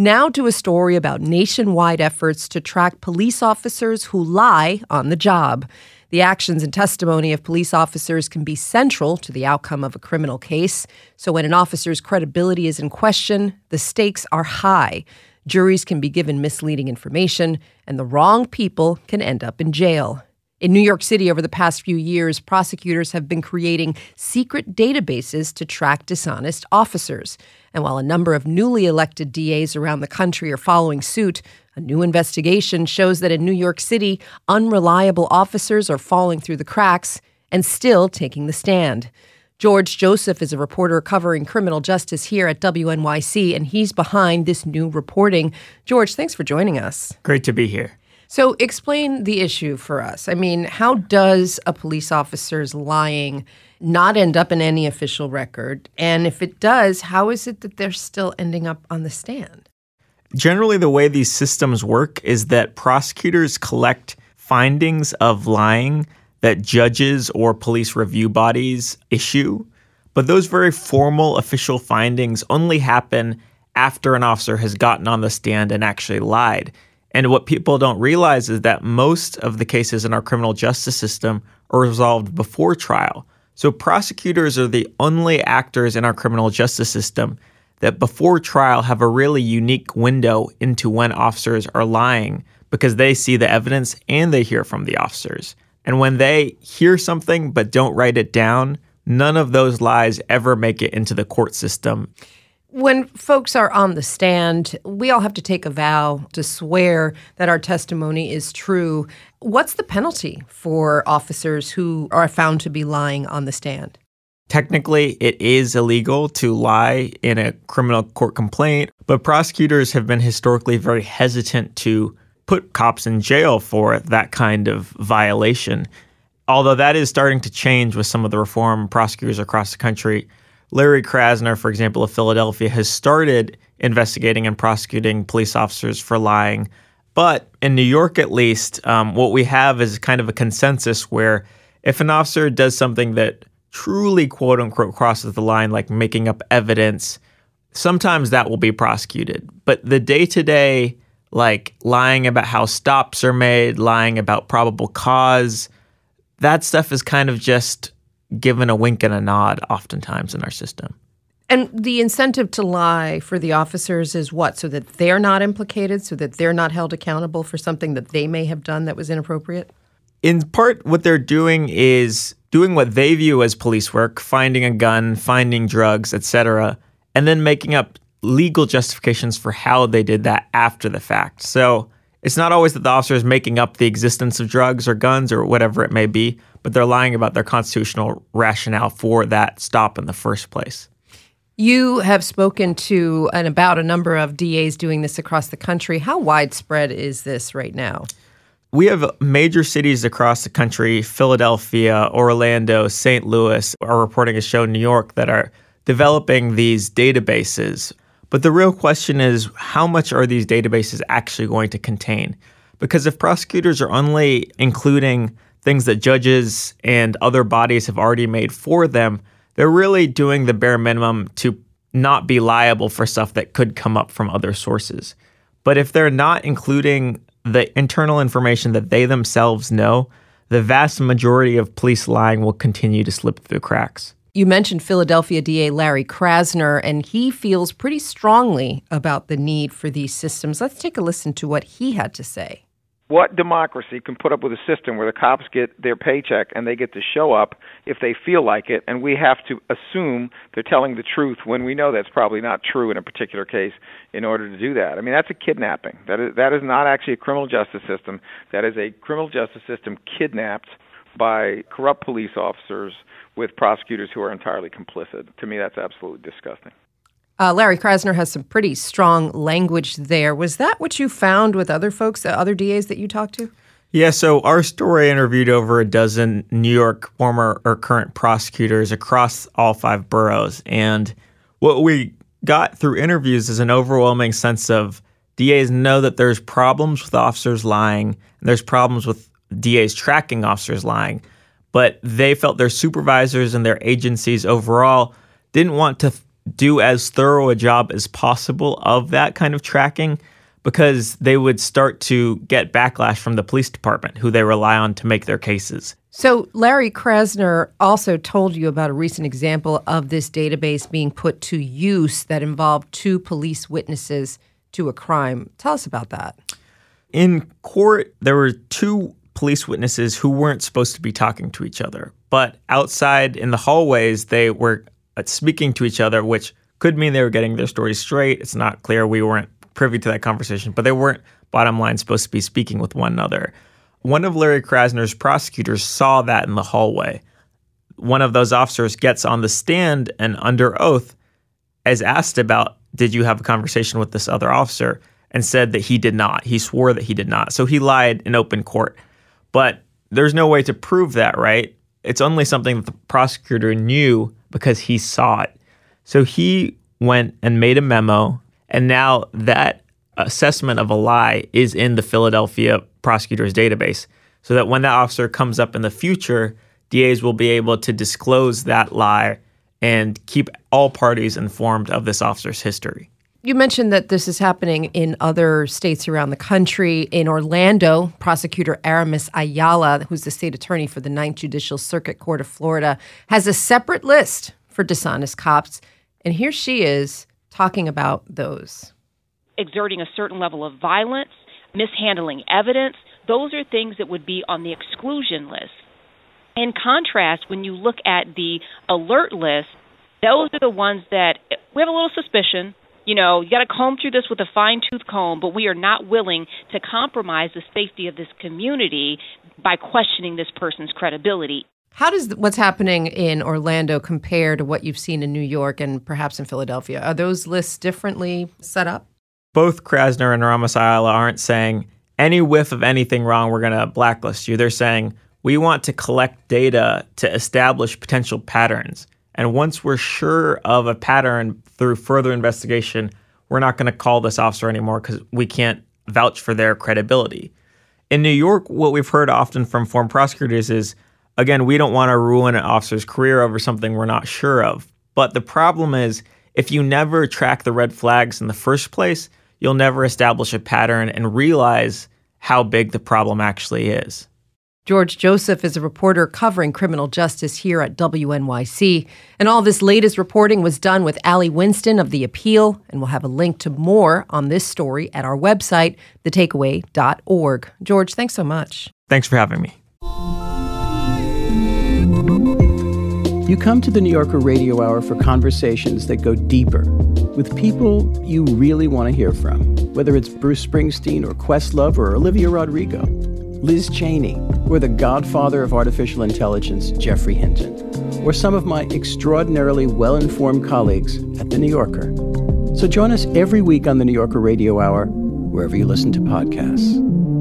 Now to a story about nationwide efforts to track police officers who lie on the job. The actions and testimony of police officers can be central to the outcome of a criminal case. So when an officer's credibility is in question, the stakes are high. Juries can be given misleading information, and the wrong people can end up in jail. In New York City over the past few years, prosecutors have been creating secret databases to track dishonest officers. And while a number of newly elected DAs around the country are following suit, a new investigation shows that in New York City, unreliable officers are falling through the cracks and still taking the stand. George Joseph is a reporter covering criminal justice here at WNYC, and he's behind this new reporting. George, thanks for joining us. Great to be here. So explain the issue for us. I mean, how does a police officer's lying not end up in any official record? And if it does, how is it that they're still ending up on the stand? Generally, the way these systems work is that prosecutors collect findings of lying that judges or police review bodies issue. But those very formal official findings only happen after an officer has gotten on the stand and actually lied. And what people don't realize is that most of the cases in our criminal justice system are resolved before trial. So prosecutors are the only actors in our criminal justice system that before trial have a really unique window into when officers are lying because they see the evidence and they hear from the officers. And when they hear something but don't write it down, none of those lies ever make it into the court system. When folks are on the stand, we all have to take a vow to swear that our testimony is true. What's the penalty for officers who are found to be lying on the stand? Technically, it is illegal to lie in a criminal court complaint, but prosecutors have been historically very hesitant to put cops in jail for that kind of violation. Although that is starting to change with some of the reform prosecutors across the country. Larry Krasner, for example, of Philadelphia, has started investigating and prosecuting police officers for lying. But in New York, at least, what we have is kind of a consensus where if an officer does something that truly, quote unquote, crosses the line, like making up evidence, sometimes that will be prosecuted. But the day-to-day, like lying about how stops are made, lying about probable cause, that stuff is kind of just given a wink and a nod oftentimes in our system. And the incentive to lie for the officers is what? So that they're not implicated, so that they're not held accountable for something that they may have done that was inappropriate? In part, what they're doing is doing what they view as police work, finding a gun, finding drugs, etc., and then making up legal justifications for how they did that after the fact. So it's not always that the officer is making up the existence of drugs or guns or whatever it may be, but they're lying about their constitutional rationale for that stop in the first place. You have spoken to and about a number of DAs doing this across the country. How widespread is this right now? We have major cities across the country, Philadelphia, Orlando, St. Louis, our reporting has shown New York, that are developing these databases. But the real question is, how much are these databases actually going to contain? Because if prosecutors are only including things that judges and other bodies have already made for them, they're really doing the bare minimum to not be liable for stuff that could come up from other sources. But if they're not including the internal information that they themselves know, the vast majority of police lying will continue to slip through the cracks. You mentioned Philadelphia DA Larry Krasner, and he feels pretty strongly about the need for these systems. Let's take a listen to what he had to say. What democracy can put up with a system where the cops get their paycheck and they get to show up if they feel like it, and we have to assume they're telling the truth when we know that's probably not true in a particular case in order to do that? I mean, that's a kidnapping. That is not actually a criminal justice system. That is a criminal justice system kidnapped by corrupt police officers with prosecutors who are entirely complicit. To me, that's absolutely disgusting. Larry Krasner has some pretty strong language there. Was that what you found with other folks, other DAs that you talked to? Yeah, so our story interviewed over a dozen New York former or current prosecutors across all 5 boroughs. And what we got through interviews is an overwhelming sense of DAs know that there's problems with officers lying, and there's problems with DAs tracking officers lying. But they felt their supervisors and their agencies overall didn't want to do as thorough a job as possible of that kind of tracking, because they would start to get backlash from the police department, who they rely on to make their cases. So Larry Krasner also told you about a recent example of this database being put to use that involved 2 police witnesses to a crime. Tell us about that. In court, there were 2 police witnesses who weren't supposed to be talking to each other. But outside in the hallways, they were speaking to each other, which could mean they were getting their stories straight. It's not clear. We weren't privy to that conversation, but they weren't, bottom line, supposed to be speaking with one another. One of Larry Krasner's prosecutors saw that in the hallway. One of those officers gets on the stand and under oath is asked about, did you have a conversation with this other officer? And said that he did not. He swore that he did not. So he lied in open court. But there's no way to prove that, right? It's only something that the prosecutor knew because he saw it. So he went and made a memo, and now that assessment of a lie is in the Philadelphia prosecutor's database, so that when that officer comes up in the future, DAs will be able to disclose that lie and keep all parties informed of this officer's history. You mentioned that this is happening in other states around the country. In Orlando, prosecutor Aramis Ayala, who's the state attorney for the 9th Judicial Circuit Court of Florida, has a separate list for dishonest cops. And here she is talking about those. Exerting a certain level of violence, mishandling evidence, those are things that would be on the exclusion list. In contrast, when you look at the alert list, those are the ones that we have a little suspicion. You know, you got to comb through this with a fine-tooth comb, but we are not willing to compromise the safety of this community by questioning this person's credibility. How does what's happening in Orlando compare to what you've seen in New York and perhaps in Philadelphia? Are those lists differently set up? Both Krasner and Aramis Ayala aren't saying any whiff of anything wrong, we're going to blacklist you. They're saying we want to collect data to establish potential patterns. And once we're sure of a pattern through further investigation, we're not going to call this officer anymore because we can't vouch for their credibility. In New York, what we've heard often from former prosecutors is, again, we don't want to ruin an officer's career over something we're not sure of. But the problem is, if you never track the red flags in the first place, you'll never establish a pattern and realize how big the problem actually is. George Joseph is a reporter covering criminal justice here at WNYC. And all this latest reporting was done with Allie Winston of The Appeal. And we'll have a link to more on this story at our website, thetakeaway.org. George, thanks so much. Thanks for having me. You come to the New Yorker Radio Hour for conversations that go deeper with people you really want to hear from, whether it's Bruce Springsteen or Questlove or Olivia Rodrigo, Liz Cheney, or the godfather of artificial intelligence, Geoffrey Hinton, or some of my extraordinarily well-informed colleagues at The New Yorker. So join us every week on the New Yorker Radio Hour, wherever you listen to podcasts.